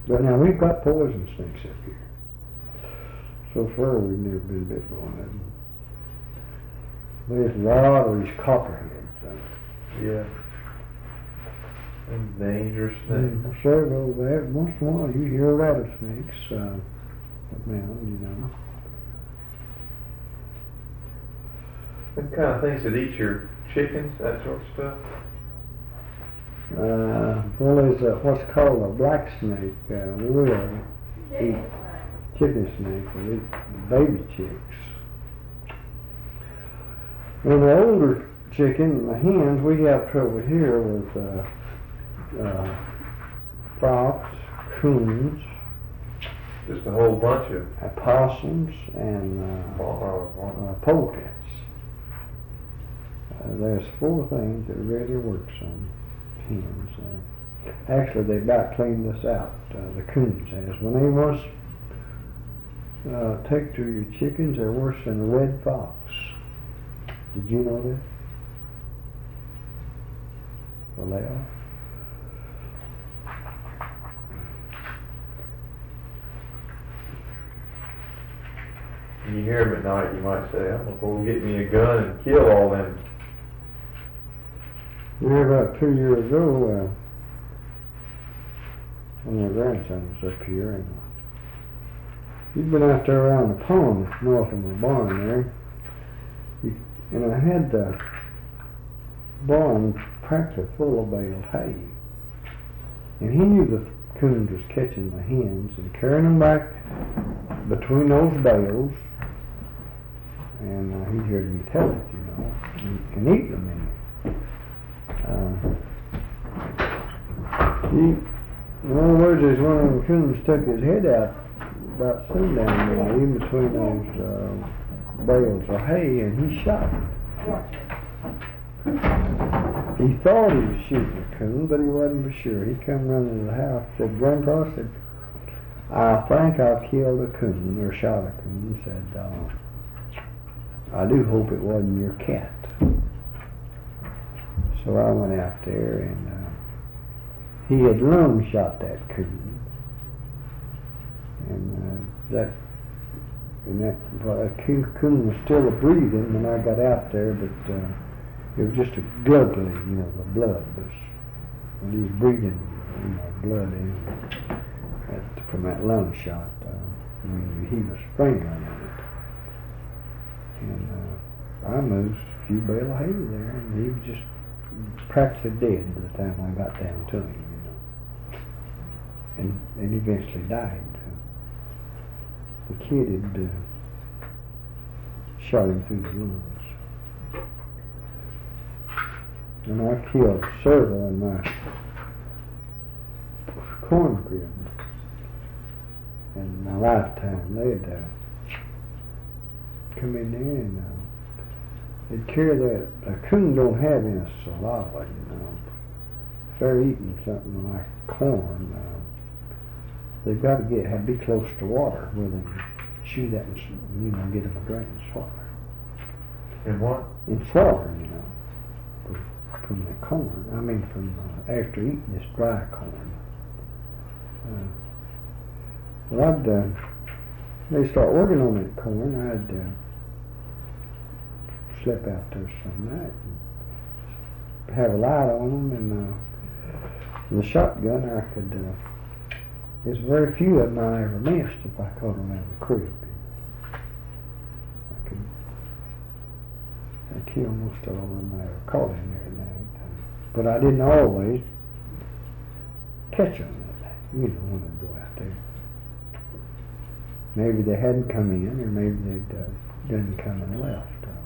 But now we've got poison snakes up here. So far we've never been bit by one of them. There's a lot of these copperheads. Yeah. And dangerous snakes. Several of that. Once in a while you hear rattlesnakes around, you know. What kind of things that eat your chickens, that sort of stuff? Well, there's what's called a black snake. Will eat chicken snake. Will eat baby chicks. And the older chicken, the hens, we have trouble here with fox, coons, Just a whole bunch of opossums, and polecats. There's 4 things that really works on hens. Actually, they about cleaned this out. The coons has. When they once take to your chickens, they're worse than a red fox. Did you know that? Well, they are. When you hear them at night, you might say, I'm going to go get me a gun and kill all them. Yeah, about 2 years ago, when my grandson was up here, and he'd been out there around the pond north of my barn there, and I had the barn practically full of baled hay. And he knew the coons was catching the hens and carrying them back between those bales, and he heard me tell it, you know, and eat them in it. In other words, there's one of them coons stuck his head out about sundown there, in between those bales of hay, and he shot him. He thought he was shooting a coon, but he wasn't for sure. He come running to the house, said, Grandpa, said, I think I killed a coon, or shot a coon. He said, I do hope it wasn't your cat. So I went out there, and he had long shot that coon, and that coon was still breathing when I got out there, but it was just a gluggly, you know, the blood was, when he was breathing, you know, blood in from that lung shot. He was strangling it, and I moved a few bale of hay there, and he was just practically dead by the time I got down to him, you know, and eventually died. The kid had shot him through the lungs. And I killed several in my corn crib in my lifetime. They'd come in there and they'd carry that. A coon don't have any saliva, you know. If they're eating something like corn, they've got to be close to water where they can chew that and, you know, get them a drink and swallow. In what? In swallowing, you know, from the corn. I mean, from after eating this dry corn. Well, they start working on that corn. I'd slip out there some night and have a light on them, and with a shotgun I could. There's very few of them I ever missed if I caught them in the crib. I'd kill most of them I ever caught in there at night. But I didn't always catch them at night, you know, when I'd go out there. Maybe they hadn't come in, or maybe they'd done come and left.